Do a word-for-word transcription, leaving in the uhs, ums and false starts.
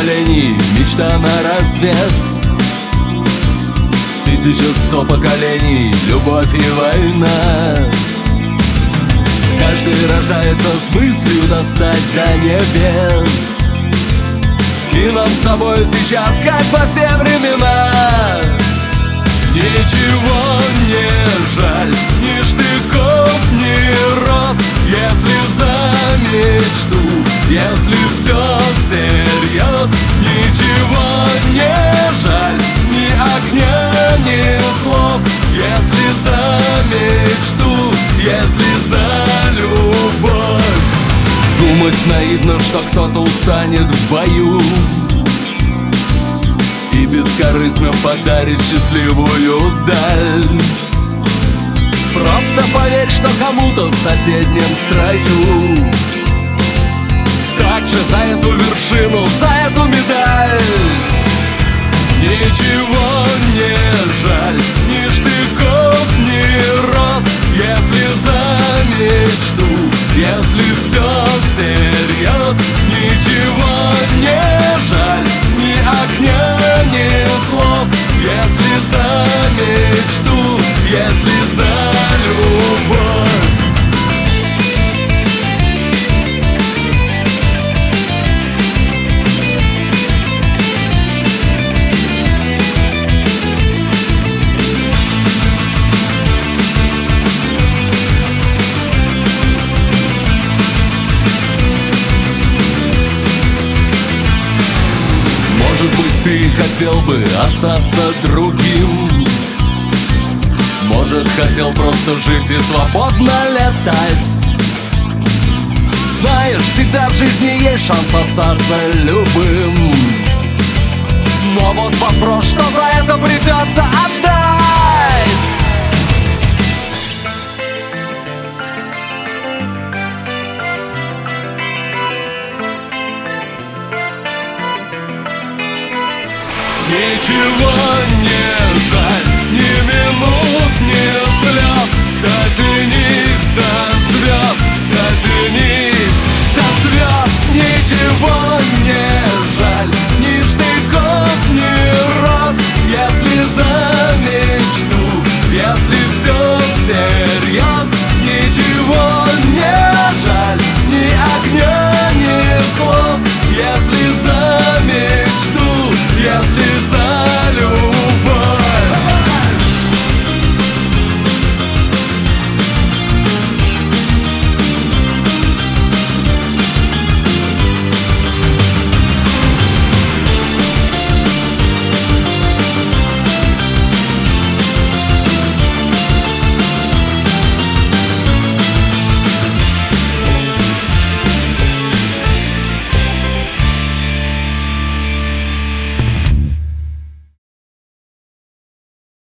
поколений, мечта на развес. Тысяча сто поколений, любовь и война. Каждый рождается с мыслью достать до небес. И нам с тобой сейчас, как во все времена, ничего не жаль, ни штыков, ни роз. Если за мечту, если все всерьез, ничего не жаль, ни огня, ни слов. Если за мечту, если за любовь. Думать наивно, что кто-то устанет в бою и бескорыстно подарит счастливую даль. Просто поверь, что кому-то в соседнем строю также за эту вершину, за эту медаль. Ничего не жаль, ни штыков, ни роз. Если за мечту, если все всерьез, ничего не жаль, ни огня, ни слов. Если за мечту, если за любовь. Ты хотел бы остаться другим. Может, хотел просто жить и свободно летать. Знаешь, всегда в жизни есть шанс остаться любым. Но вот вопрос, что за это придется отдать.